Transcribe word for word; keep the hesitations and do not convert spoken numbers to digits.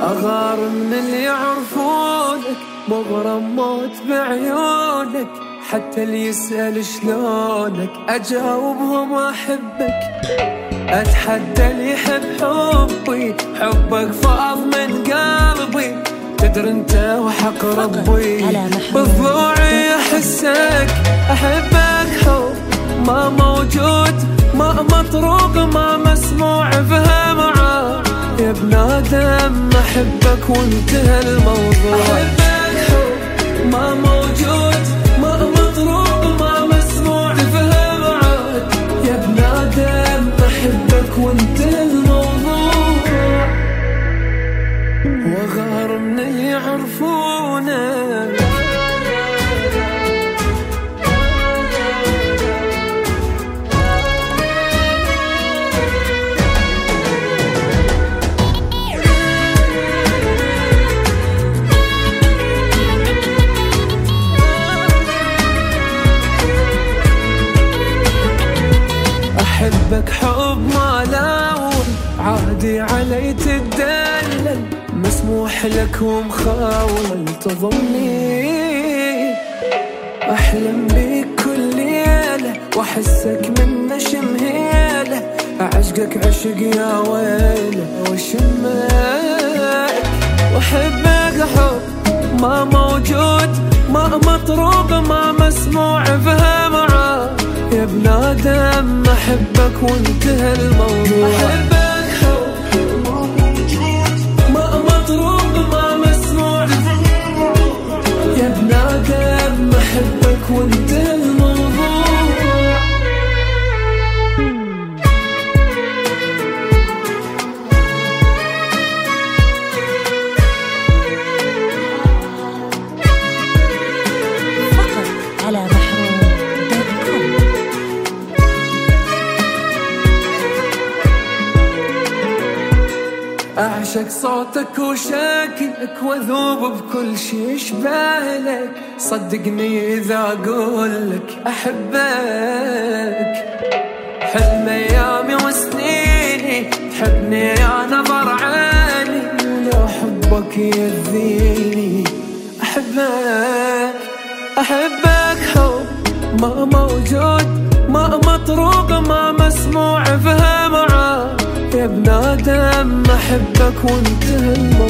أغار من اللي يعرفونك، مغرم موت بعيونك، حتى اللي يسأل شلونك أجاوبهم أحبك. أتحدى اللي يحب حبي، حبك فاض من قلبي، تدري انت وحق ربي بضلوعي احسك. احبك حب ما موجود، ما مطروق، ما مسموع فهمعه. يا ابن ادم احبك وانتهى الموضوع. احبك حب ما موجود، ما مطروق، ما مسموع فهمعه. يا ابن ادم احبك وانتهى الموضوع. وغار من اللي يعرفونك. أحبك حب ما لون، عادي علي تدلل، مسموح لك ومخاول تظني. أحلم بيك كل ليلة وأحسك من شمهيلة، أعشقك عشق يا ويلة وشمك. وأحبك حب ما موجود، ما مطروق، ما مسموع فهمعه. يا ابن آدم أحبك وانتهى الموضوع. أحبك حب ما موجود، ما مطروق، ما مسموع. يا ابن آدم أحبك وانتهى الموضوع. فقط على محروم دوت كوم. أعشق صوتك وشكلك وأذوب بكل شي يشبهلك. صدقني إذا أقولك أحبك، حلم أيامي وسنيني تحبني يا نظر عيني. ولو حبك يأذيني أحبك. أحبك حب ما موجود، ما مطروق، ما مسموع فهمعه. يا ابن آدم أحبك وانتهى الموضوع.